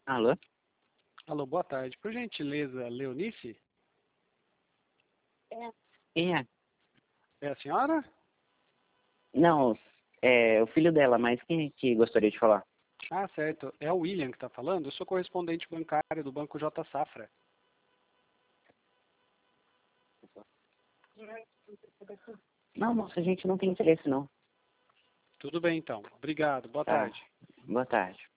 Alô? Alô, boa tarde. Por gentileza, Leonice? É. É a senhora? Não, é o filho dela, mas quem é que gostaria de falar? Ah, certo. É o William que está falando. Eu sou correspondente bancário do Banco J Safra. Não, moça, a gente não tem interesse, não. Tudo bem, então. Obrigado. Boa Tá. tarde. Boa tarde.